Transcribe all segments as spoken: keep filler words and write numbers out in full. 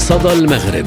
صدى المغرب.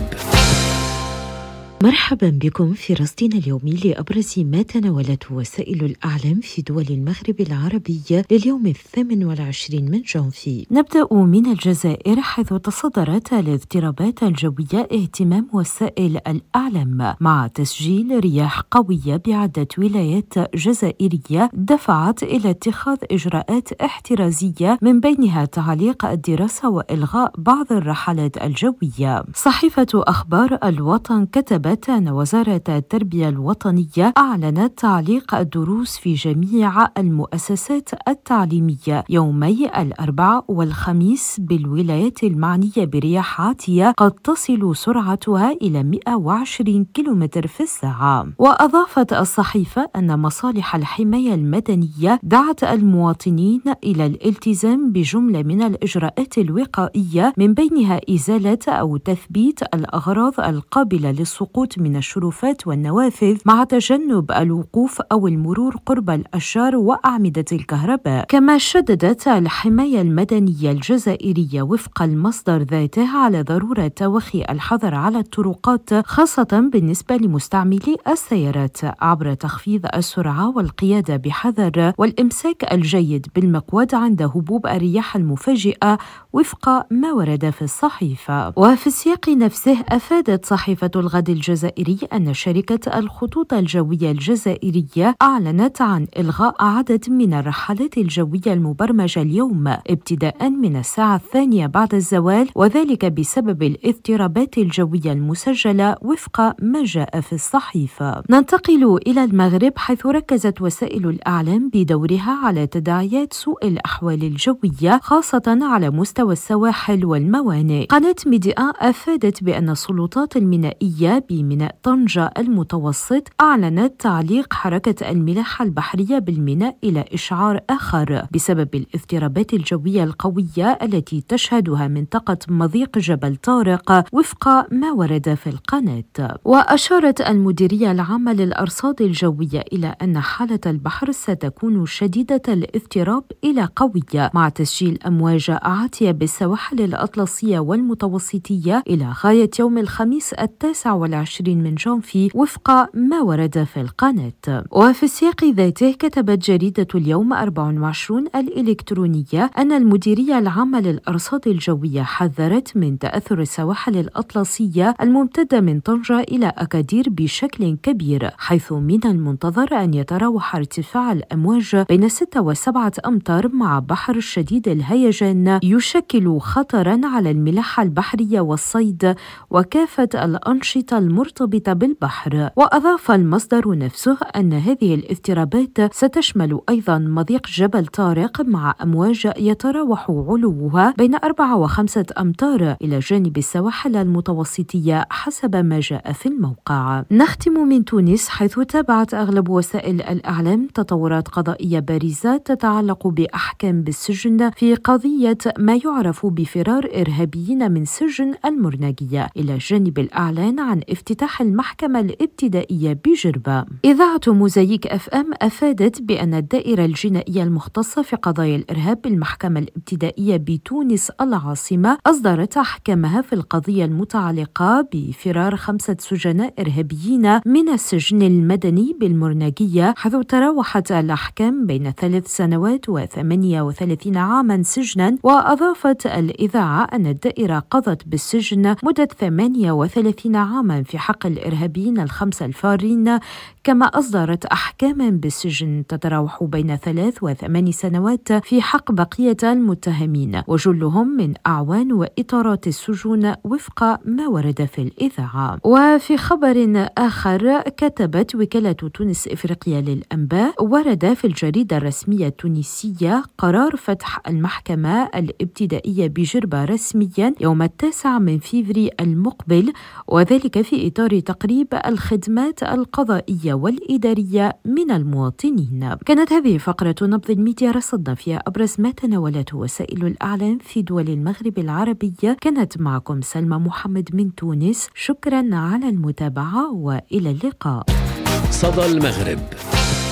مرحبا بكم في رصدنا اليومي لأبرز ما تناولته وسائل الأعلام في دول المغرب العربي لليوم الثامن والعشرين من جانفي. نبدأ من الجزائر، حيث تصدرت الاضطرابات الجوية اهتمام وسائل الأعلام مع تسجيل رياح قوية بعدة ولايات جزائرية دفعت إلى اتخاذ إجراءات احترازية، من بينها تعليق الدراسة وإلغاء بعض الرحلات الجوية. صحيفة أخبار الوطن كتبت أن وزارة التربية الوطنية أعلنت تعليق الدروس في جميع المؤسسات التعليمية يومي الأربعاء والخميس بالولايات المعنية برياح عاتية قد تصل سرعتها إلى مئة وعشرين كيلومتر في الساعة. وأضافت الصحيفة أن مصالح الحماية المدنية دعت المواطنين إلى الالتزام بجملة من الإجراءات الوقائية، من بينها إزالة أو تثبيت الأغراض القابلة للسقوط من الشرفات والنوافذ، مع تجنب الوقوف أو المرور قرب الأشجار وأعمدة الكهرباء. كما شددت الحماية المدنية الجزائرية وفق المصدر ذاته على ضرورة توخي الحذر على الطرقات، خاصة بالنسبة لمستعملي السيارات، عبر تخفيض السرعة والقيادة بحذر والإمساك الجيد بالمقود عند هبوب الرياح المفاجئة وفق ما ورد في الصحيفة. وفي السياق نفسه، أفادت صحيفة الغد الجزائري أن شركة الخطوط الجوية الجزائرية أعلنت عن إلغاء عدد من الرحلات الجوية المبرمجة اليوم ابتداء من الساعة الثانية بعد الزوال، وذلك بسبب الاضطرابات الجوية المسجلة وفق ما جاء في الصحيفة. ننتقل إلى المغرب، حيث ركزت وسائل الأعلام بدورها على تداعيات سوء الأحوال الجوية، خاصة على مستوى السواحل والموانئ. قناة ميديا أفادت بأن السلطات المينائية بميناء طنجة المتوسط أعلنت تعليق حركة الملاحة البحرية بالميناء إلى إشعار آخر بسبب الاضطرابات الجوية القوية التي تشهدها منطقة مضيق جبل طارق وفق ما ورد في القناة. وأشارت المديرية العامة للأرصاد الجوية إلى أن حالة البحر ستكون شديدة الاضطراب إلى قوية، مع تسجيل أمواج عاتية بالسواحل الأطلسية والمتوسطية إلى غاية يوم الخميس التاسع والعشرين من جانفي وفق ما ورد في القناة. وفي السياق ذاته، كتبت جريدة اليوم أربعة وعشرين الإلكترونية أن المديرية العامة للأرصاد الجوية حذرت من تأثر السواحل الأطلسية الممتدة من طنجة إلى أكادير بشكل كبير، حيث من المنتظر أن يتراوح ارتفاع الأمواج بين ستة وسبعة أمتار، مع بحر شديد الهيجان يشكل خطرا على الملاحة البحرية والصيد وكافة الأنشطة المرتبطة بالبحر. وأضاف المصدر نفسه أن هذه الاضطرابات ستشمل أيضا مضيق جبل طارق، مع أمواج يتراوح علوها بين أربعة وخمسة أمتار إلى جانب السواحل المتوسطية حسب ما جاء في الموقع. نختم من تونس، حيث تابعت أغلب وسائل الأعلام تطورات قضائية بارزة تتعلق بأحكام بالسجن في قضية ما يعرف بفرار إرهابيين من سجن المرناقية، إلى جانب الإعلان عن افتتاح المحكمة الابتدائية بجربة. إذاعة موزايك أف أم أفادت بأن الدائرة الجنائية المختصة في قضايا الإرهاب بالمحكمة الابتدائية بتونس العاصمة أصدرت أحكامها في القضية المتعلقة بفرار خمسة سجناء إرهابيين من السجن المدني بالمرناقية، حيث تراوحت الأحكام بين ثلاث سنوات وثمانية وثلاثين عاما سجنا. وأضافت الإذاعة أن الدائرة قضت بالسجن مدة ثمانية وثلاثين عاما في حق الإرهابيين الخمسة الفارين، كما أصدرت أحكاما بالسجن تتراوح بين ثلاث وثمان سنوات في حق بقية المتهمين، وجلهم من أعوان وإطارات السجون وفق ما ورد في الإذاعة. وفي خبر آخر، كتبت وكالة تونس إفريقيا للأنباء ورد في الجريدة الرسمية التونسية قرار فتح المحكمة الابتدائية بجربة رسميا يوم التاسع من فيفري المقبل، وذلك في إطار تقريب الخدمات القضائية والإدارية من المواطنين. كانت هذه فقرة نبض الميديا، رصدنا فيها أبرز ما تناولته وسائل الأعلام في دول المغرب العربية. كانت معكم سلمى محمد من تونس، شكرا على المتابعة وإلى اللقاء. صدى المغرب.